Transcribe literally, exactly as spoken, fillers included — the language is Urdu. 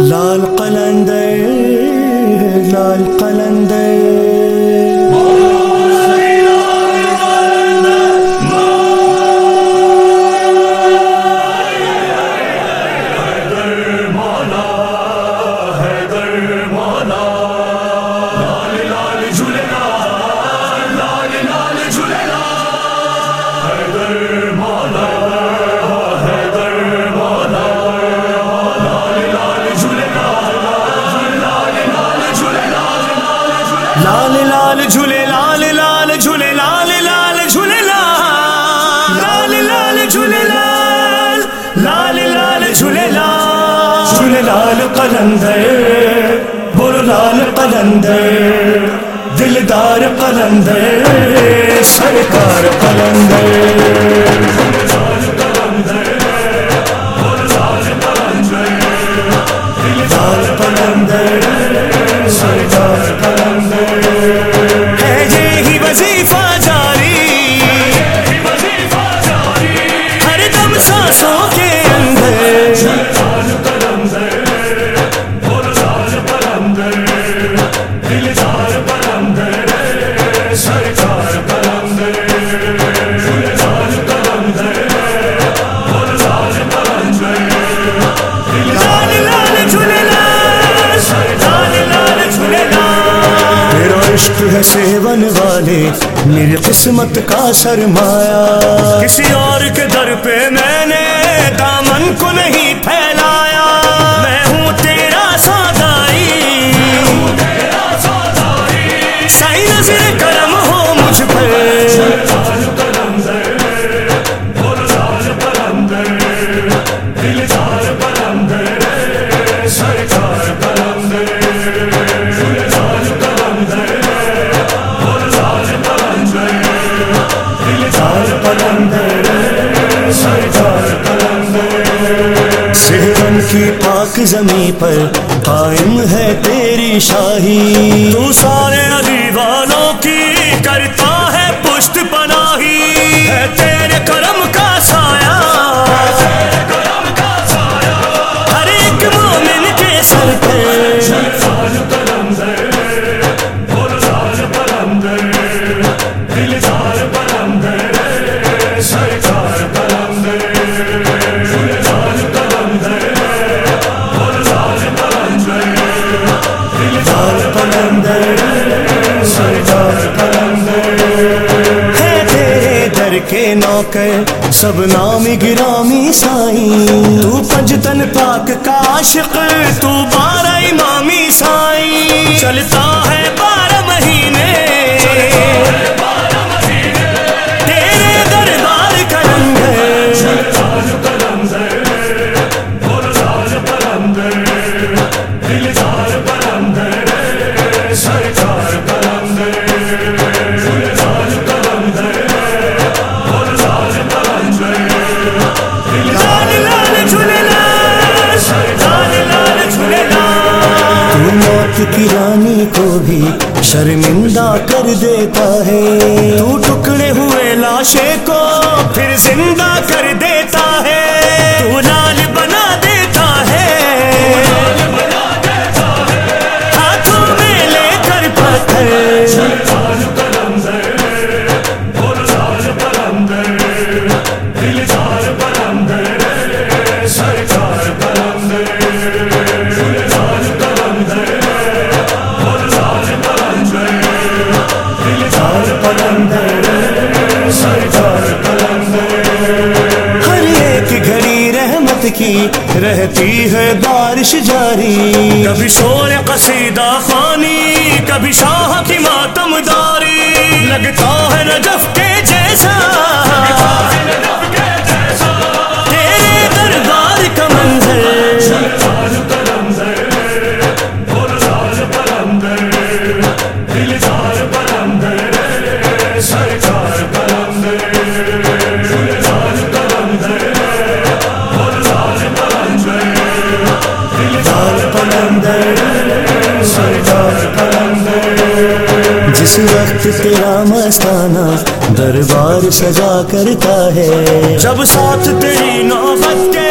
لال قلندر لال قلندر لال لال جھولے لال لال جھولے لال لال جھولے لال لال لال جھولے لال لال لال جھولے لال جھولے لال قلندر بولو لال قلندر دلدار قلندر سرکار قلندر لال قلندر سرکار قلندر ہے یہی وظیفہ جاری ہر دم سانسوں کے اندر لال قلندر لال قلندر دلدار قلندر سرکار قلندر لال قلندر لال قلندر لال لال جھولے عشق ہے سیون والے میری قسمت کا سرمایہ کسی اور کے در پہ میں نے دامن کو نہیں پھیلایا میں ہوں تیرا سادائی صحیح نظر کرم ہو مجھ پر لال قلندر لال قلندر دلدار قلندر سرکار قلندر صحرن کی پاک زمیں پر قائم ہے تیری شاہی تو سارے علی والوں کی کرتا ہے پشت پناہی ہے تیرے کرم کا سایہ ہر ایک مومن کے سر پہ لال قلندر لال قلندر دلدار قلندر سرکار قلندر لال قلندر لال قلندر دلدار قلندر سرکار قلندر ہے تیرے در کے نوکر سب نامی گرامی سائیں تو پنجتن پاک کا عاشق تو بارہ امامی سائیں چلتا ہے بارہ مہینے تیرے دربار قلندر لال قلندر لال قلندر دلدار قلندر سرکار قلندر لال قلندر لال قلندر لال لال جھولے لال لال لال جھولے لال تو موت کی رانی کو بھی شرمندہ کر دیتا ہے تو ٹکڑے ہوئے لاشے کو پھر زندہ کر دیتا ہے تو لال بنا دیتا ہے ہاتھوں میں لے کر پتھر لال قلندر لال قلندر دلدار قلندر سرکار قلندر لال قلندر لال قلندر دلدار قلندر سرکار قلندر ہر ایک گھڑی رحمت کی رہتی ہے بارش جاری کبھی شور قصیدہ خوانی کبھی شاہ کی ماتم داری لگتا ہے نجف کے جیسا تیرے دربار کا منظر لال قلندر لال قلندر دلدار قلندر سرکار قلندر لال قلندر لال قلندر دلدار قلندر سرکار قلندر جس وقت تیرا مستانہ دربار سجا کرتا ہے جب ساتھ تیری نوبت کے